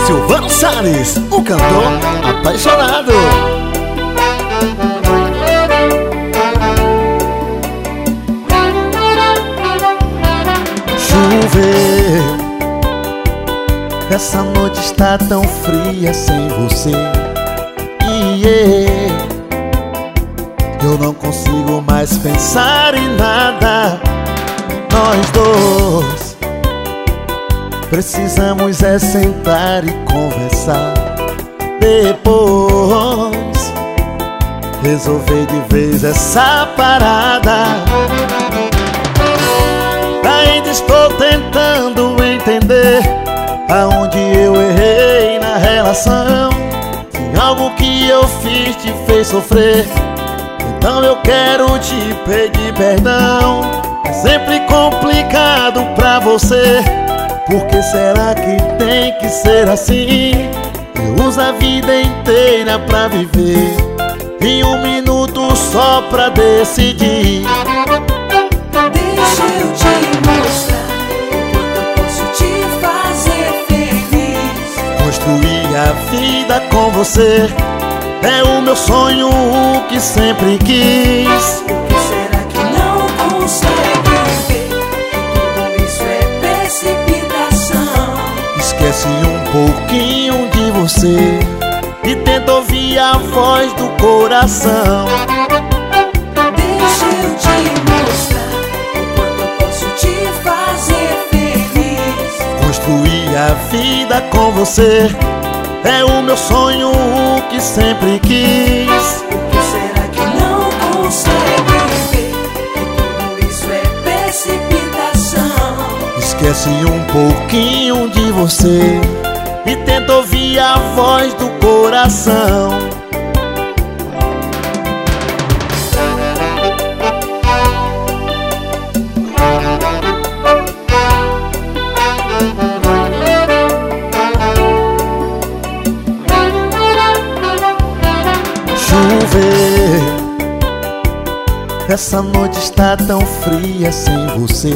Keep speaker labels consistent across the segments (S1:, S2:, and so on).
S1: Silvano Salles, o cantor apaixonado. Choveu, essa noite está tão fria sem você. E eu não consigo mais pensar em nada. Nós dois precisamos sentar e conversar. Depois resolver de vez essa parada. Ainda estou tentando entender aonde eu errei na relação. Se algo que eu fiz te fez sofrer, então eu quero te pedir perdão. É sempre complicado pra você. Por que será que tem que ser assim? Eu uso a vida inteira pra viver em um minuto só pra decidir.
S2: Deixa eu te mostrar o quanto eu posso te fazer feliz.
S1: Construir a vida com você é o meu sonho, o que sempre quis.
S2: Por que será que não consegue ver que tudo isso é precipitação?
S1: Esquece um pouquinho de você e tenta ouvir a voz do coração.
S2: Deixa eu te mostrar o quanto eu posso te fazer feliz.
S1: Construir a vida com você é o meu sonho, o que sempre quis.
S2: Por que será que não consegue ver que tudo isso é precipitação?
S1: Esquece um pouquinho de você e tenta ouvir a voz do coração. Choveu, essa noite está tão fria sem você.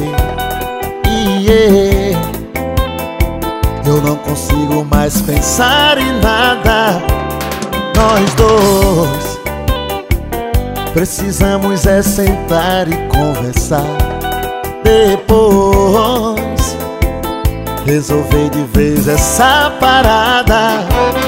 S1: E eu não consigo mais pensar em nada. Nós dois precisamos sentar e conversar. Depois resolver de vez essa parada.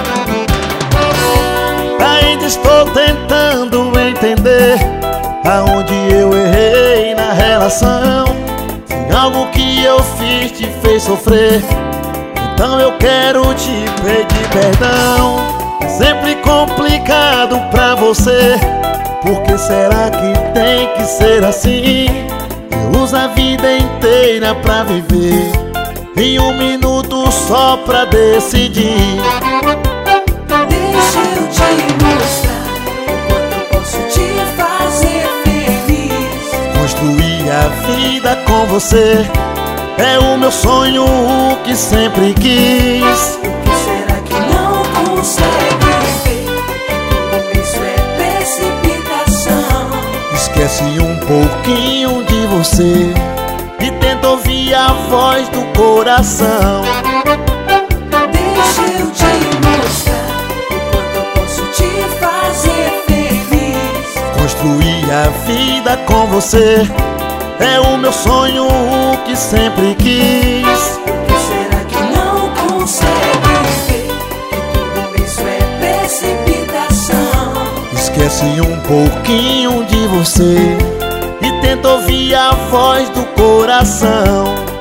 S1: Ainda estou tentando entender aonde eu errei na relação. Se algo que eu fiz te fez sofrer, então eu quero te pedir perdão. É sempre complicado pra você. Por que será que tem que ser assim? Eu uso a vida inteira pra viver em um minuto só pra decidir.
S2: Deixa eu te mostrar o quanto eu posso te fazer feliz.
S1: Construir a vida com você é o meu sonho, o que sempre quis.
S2: Por que será que não consegue ver que tudo isso é precipitação?
S1: Esquece um pouquinho de você e tenta ouvir a voz do coração.
S2: Deixa eu te mostrar o quanto eu posso te fazer feliz.
S1: Construir a vida com você é o meu sonho, o que sempre quis.
S2: Por que será que não consegue ver que tudo isso é precipitação?
S1: Esquece um pouquinho de você e tenta ouvir a voz do coração.